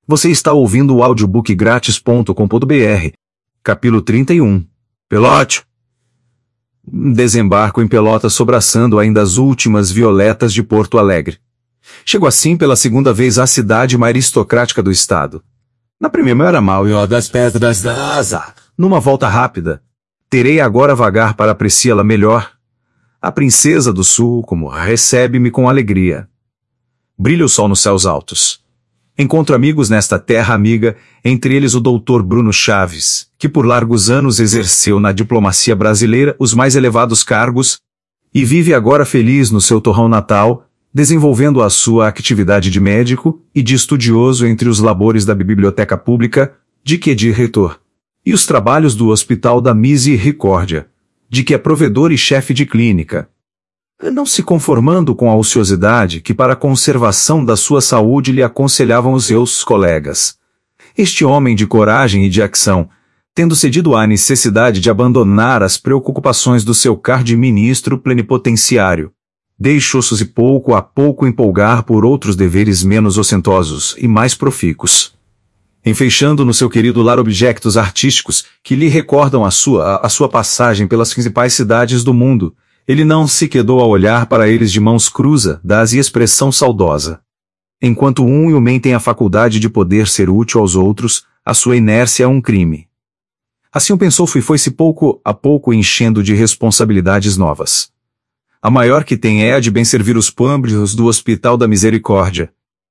Você está ouvindo o audiobookgratis.com.br. Capítulo 31. Pelote. Desembarco em Pelotas sobraçando ainda as últimas violetas de Porto Alegre. Chego assim pela segunda vez à cidade mais aristocrática do estado. Na primeira era maior das pedras da asa. Numa volta rápida, terei agora vagar para apreciá-la melhor. A princesa do sul, como recebe-me com alegria. Brilha o sol nos céus altos. Encontro amigos nesta terra amiga, entre eles o doutor Bruno Chaves, que por largos anos exerceu na diplomacia brasileira os mais elevados cargos, e vive agora feliz no seu torrão natal, desenvolvendo a sua atividade de médico e de estudioso entre os labores da biblioteca pública, de que é diretor, e os trabalhos do Hospital da Misericórdia, de que é provedor e chefe de clínica. Não se conformando com a ociosidade que para a conservação da sua saúde lhe aconselhavam os seus colegas. Este homem de coragem e de ação, tendo cedido à necessidade de abandonar as preocupações do seu cargo de ministro plenipotenciário, deixou-se pouco a pouco empolgar por outros deveres menos ostentosos e mais profícuos. Enfeixando no seu querido lar objetos artísticos que lhe recordam a sua passagem pelas principais cidades do mundo, ele não se quedou a olhar para eles de mãos cruzadas e expressão saudosa. Enquanto um homem tem a faculdade de poder ser útil aos outros, a sua inércia é um crime. Assim o pensou e foi-se pouco a pouco enchendo de responsabilidades novas. A maior que tem é a de bem servir os pâmbrios do Hospital da Misericórdia.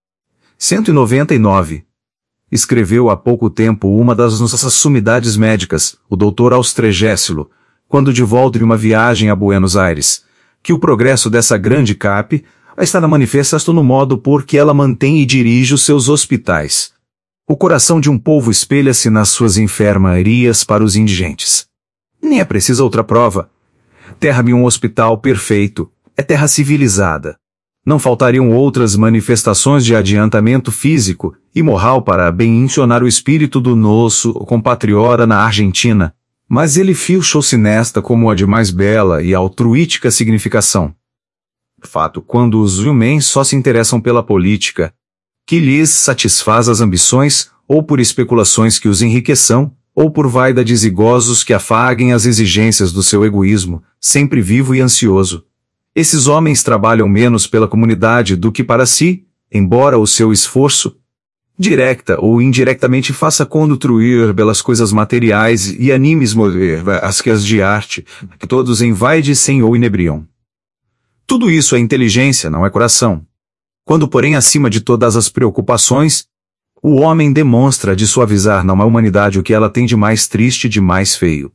199. Escreveu há pouco tempo uma das nossas sumidades médicas, o Dr. Austregésilo, quando de volta de uma viagem a Buenos Aires, que o progresso dessa grande CAP está manifesto no modo por que ela mantém e dirige os seus hospitais. O coração de um povo espelha-se nas suas enfermarias para os indigentes. Nem é precisa outra prova. Terra-me um hospital perfeito, é terra civilizada. Não faltariam outras manifestações de adiantamento físico e moral para bem-intencionar o espírito do nosso compatriota na Argentina. Mas ele fechou-se nesta como a de mais bela e altruística significação. Fato, quando os homens só se interessam pela política, que lhes satisfaz as ambições, ou por especulações que os enriqueçam, ou por vaidades e gozos que afaguem as exigências do seu egoísmo, sempre vivo e ansioso. Esses homens trabalham menos pela comunidade do que para si, embora o seu esforço, direta ou indiretamente faça construir belas coisas materiais e animes mover as que as de arte, que todos envaidecem ou inebriam. Tudo isso é inteligência, não é coração. Quando, porém, acima de todas as preocupações, o homem demonstra de suavizar na humanidade o que ela tem de mais triste e de mais feio.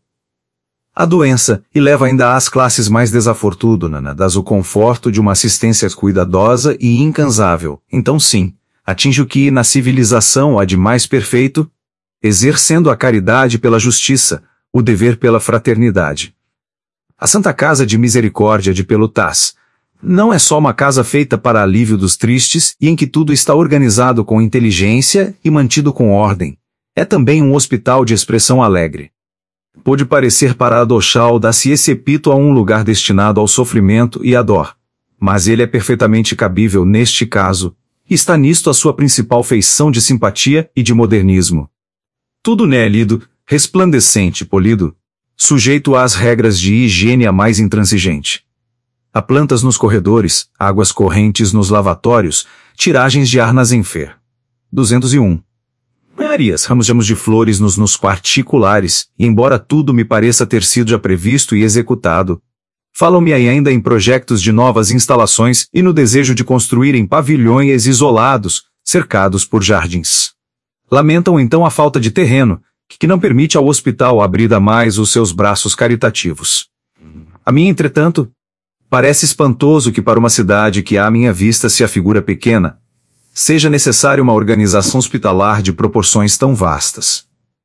A doença, e leva ainda às classes mais desafortunadas o conforto de uma assistência cuidadosa e incansável, então sim, atinge o que na civilização há de mais perfeito, exercendo a caridade pela justiça, o dever pela fraternidade. A Santa Casa de Misericórdia de Pelotas não é só uma casa feita para alívio dos tristes e em que tudo está organizado com inteligência e mantido com ordem. É também um hospital de expressão alegre. Pode parecer paradoxal dar-se esse epíteto a um lugar destinado ao sofrimento e à dor, mas ele é perfeitamente cabível neste caso. Está nisto a sua principal feição de simpatia e de modernismo. Tudo nele é lido, resplandecente, polido, sujeito às regras de higiene a mais intransigente. Há plantas nos corredores, águas correntes nos lavatórios, tiragens de ar nas enfer. 201. Marias, ramos de flores nos particulares, e embora tudo me pareça ter sido já previsto e executado, falam-me ainda em projetos de novas instalações e no desejo de construírem pavilhões isolados, cercados por jardins. Lamentam então a falta de terreno, que não permite ao hospital abrir a mais os seus braços caritativos. A mim, entretanto, parece espantoso que para uma cidade que à minha vista se afigura pequena, seja necessária uma organização hospitalar de proporções tão vastas.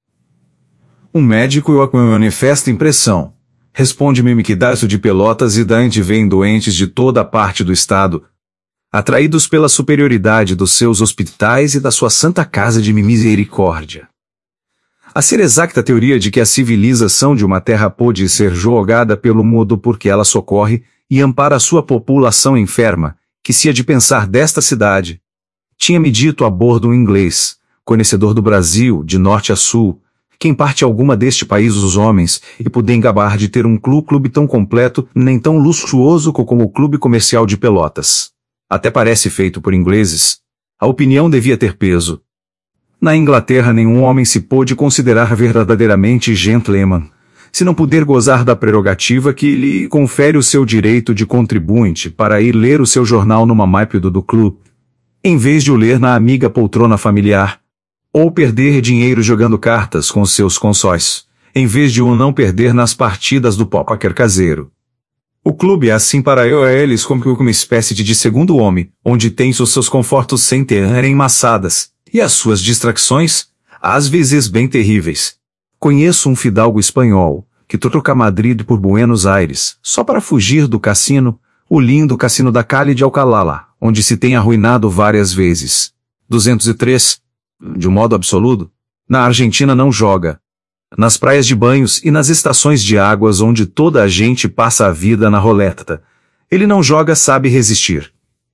Um médico eu a manifesta impressão. Responde-me que Darço de Pelotas e Dante vêm doentes de toda a parte do estado, atraídos pela superioridade dos seus hospitais e da sua Santa Casa de Misericórdia. A ser exata a teoria de que a civilização de uma terra pode ser jogada pelo modo porque ela socorre e ampara a sua população enferma, que se há de pensar desta cidade. Tinha-me dito a bordo um inglês, conhecedor do Brasil, de norte a sul, que em parte alguma deste país os homens, e podem gabar de ter um clube tão completo, nem tão luxuoso como o Clube Comercial de Pelotas. Até parece feito por ingleses. A opinião devia ter peso. Na Inglaterra nenhum homem se pôde considerar verdadeiramente gentleman, se não puder gozar da prerrogativa que lhe confere o seu direito de contribuinte para ir ler o seu jornal numa mápida do clube, em vez de o ler na amiga poltrona familiar, ou perder dinheiro jogando cartas com seus consóis, em vez de o não perder nas partidas do póquer caseiro. O clube é assim para eles como uma espécie de segundo homem, onde tem os seus confortos sem terem maçadas, e as suas distrações, às vezes bem terríveis. Conheço um fidalgo espanhol, que troca Madrid por Buenos Aires, só para fugir do cassino, o lindo cassino da Calle de Alcalá, onde se tem arruinado várias vezes. 203. De um modo absoluto, na Argentina não joga. Nas praias de banhos e nas estações de águas onde toda a gente passa a vida na roleta, ele não joga, sabe resistir.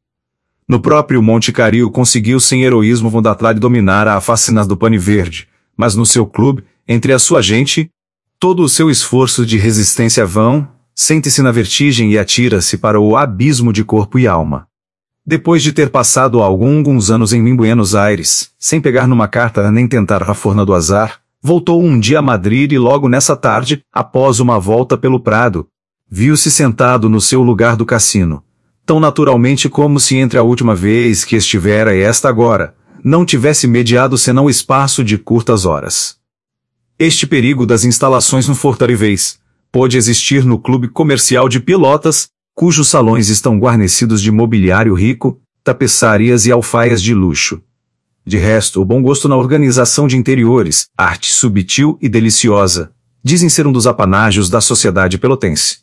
No próprio Monte Cario conseguiu sem heroísmo vondatlade dominar a fascina do pane verde, mas no seu clube, entre a sua gente, todo o seu esforço de resistência vão, sente-se na vertigem e atira-se para o abismo de corpo e alma. Depois de ter passado alguns anos em Buenos Aires, sem pegar numa carta nem tentar a forna do azar, voltou um dia a Madrid e logo nessa tarde, após uma volta pelo Prado, viu-se sentado no seu lugar do cassino, tão naturalmente como se entre a última vez que estivera e esta agora, não tivesse mediado senão espaço de curtas horas. Este perigo das instalações no Fortaleza pode existir no Clube Comercial de Pelotas, cujos salões estão guarnecidos de mobiliário rico, tapeçarias e alfaias de luxo. De resto, o bom gosto na organização de interiores, arte subtil e deliciosa, dizem ser um dos apanágios da sociedade pelotense.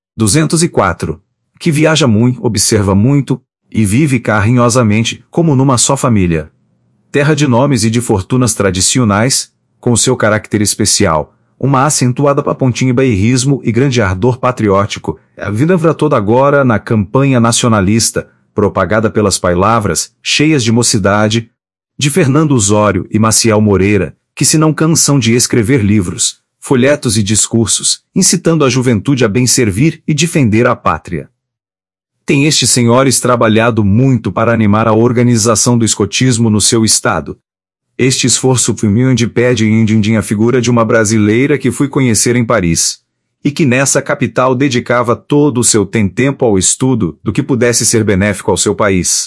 204. Que viaja muito, observa muito, e vive carinhosamente, como numa só família. Terra de nomes e de fortunas tradicionais, com seu caráter especial, uma acentuada pontinha bairrismo e grande ardor patriótico, a vida para toda agora na campanha nacionalista, propagada pelas palavras, cheias de mocidade, de Fernando Osório e Maciel Moreira, que se não cansam de escrever livros, folhetos e discursos, incitando a juventude a bem servir e defender a pátria. Tem estes senhores trabalhado muito para animar a organização do escotismo no seu estado. Este esforço humilde pede a figura de uma brasileira que fui conhecer em Paris, e que nessa capital dedicava todo o seu tempo ao estudo do que pudesse ser benéfico ao seu país.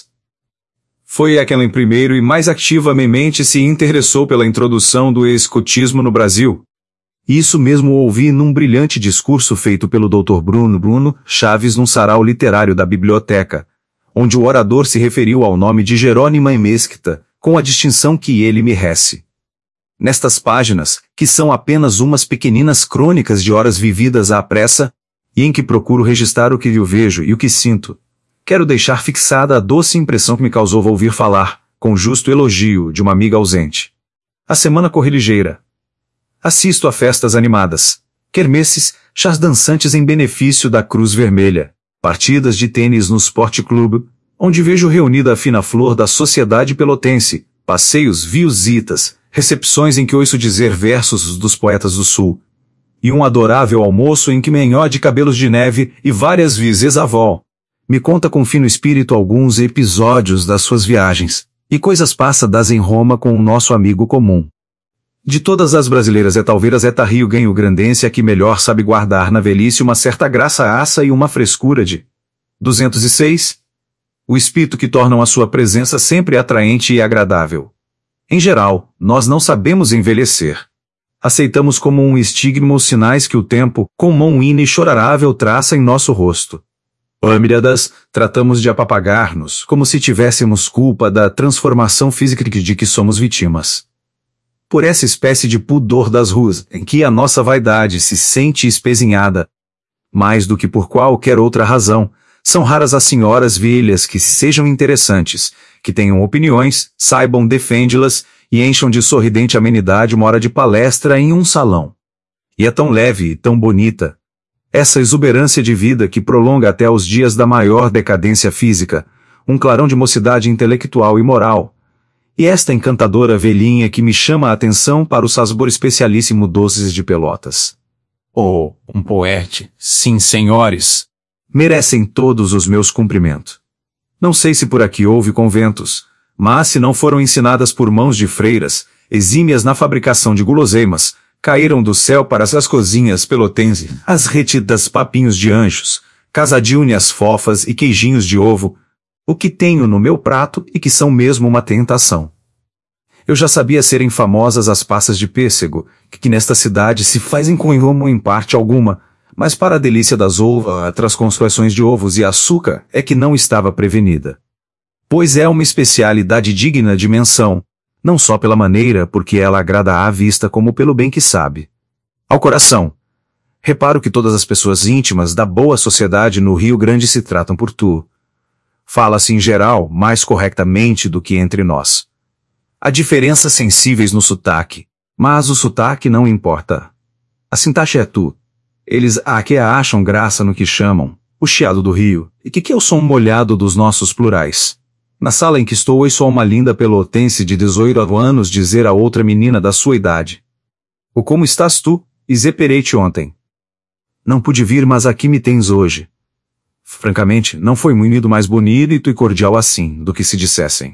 Foi aquela em primeiro e mais ativamente se interessou pela introdução do escotismo no Brasil. Isso mesmo ouvi num brilhante discurso feito pelo Dr. Bruno Chaves num sarau literário da biblioteca, onde o orador se referiu ao nome de Jerônimo Mesquita, com a distinção que ele merece. Nestas páginas, que são apenas umas pequeninas crônicas de horas vividas à pressa, e em que procuro registrar o que eu vejo e o que sinto, quero deixar fixada a doce impressão que me causou ouvir falar, com justo elogio, de uma amiga ausente. A semana corre ligeira. Assisto a festas animadas, quermesses, chás dançantes em benefício da Cruz Vermelha, partidas de tênis no Sport Club, onde vejo reunida a fina flor da sociedade pelotense, passeios visitas, recepções em que ouço dizer versos dos poetas do Sul, e um adorável almoço em que menhó de cabelos de neve e várias vezes avó me conta com fino espírito alguns episódios das suas viagens, e coisas passadas em Roma com o nosso amigo comum. De todas as brasileiras talvez Rio ganhe o grandência que melhor sabe guardar na velhice uma certa graça aça e uma frescura de 206. O espírito que tornam a sua presença sempre atraente e agradável. Em geral, nós não sabemos envelhecer. Aceitamos como um estigma os sinais que o tempo, com mão inexorável, traça em nosso rosto. Âmiradas, tratamos de apapagar-nos, como se tivéssemos culpa da transformação física de que somos vítimas. Por essa espécie de pudor das ruas, em que a nossa vaidade se sente espezinhada, mais do que por qualquer outra razão, são raras as senhoras velhas que sejam interessantes, que tenham opiniões, saibam defendê-las e encham de sorridente amenidade uma hora de palestra em um salão. E é tão leve e tão bonita essa exuberância de vida que prolonga até os dias da maior decadência física, um clarão de mocidade intelectual e moral, E esta encantadora velhinha que me chama a atenção para o sabor especialíssimo doces de Pelotas. Oh, um poete, sim, senhores. Merecem todos os meus cumprimentos. Não sei se por aqui houve conventos, mas se não foram ensinadas por mãos de freiras, exímias na fabricação de guloseimas, caíram do céu para as cozinhas pelotense, as retidas papinhos de anjos, casadilhas fofas e queijinhos de ovo, o que tenho no meu prato e que são mesmo uma tentação. Eu já sabia serem famosas as passas de pêssego, que nesta cidade se fazem com engomo em parte alguma, mas para a delícia das outras construções de ovos e açúcar é que não estava prevenida. Pois é uma especialidade digna de menção, não só pela maneira porque ela agrada à vista como pelo bem que sabe ao coração. Reparo que todas as pessoas íntimas da boa sociedade no Rio Grande se tratam por tu. Fala-se em geral mais corretamente do que entre nós. Há diferenças sensíveis no sotaque, mas o sotaque não importa. A sintaxe é tu. Eles aqui acham graça no que chamam o chiado do Rio, e que é o som molhado dos nossos plurais. Na sala em que estou ouço uma linda pelotense de 18 anos dizer a outra menina da sua idade: "O como estás tu? Esperei-te ontem. Não pude vir, mas aqui me tens hoje." Francamente, não foi muito mais bonito e cordial assim, do que se dissessem: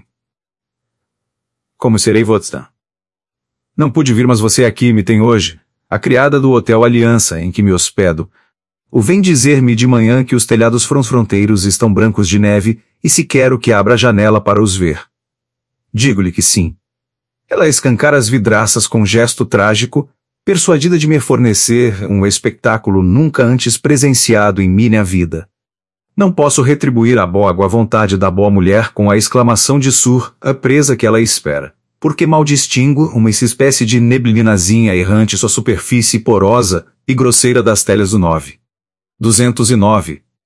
"Como serei você?" Não pude vir, mas você aqui me tem hoje. A criada do Hotel Aliança, em que me hospedo, o vem dizer-me de manhã que os telhados fronteiros estão brancos de neve e se quero que abra a janela para os ver. Digo-lhe que sim. Ela escancara as vidraças com gesto trágico, persuadida de me fornecer um espetáculo nunca antes presenciado em minha vida. Não posso retribuir a boa vontade da boa mulher com a exclamação de a presa que ela espera, porque mal distingo uma espécie de neblinazinha errante sua superfície porosa e grosseira das telhas do 9. 209,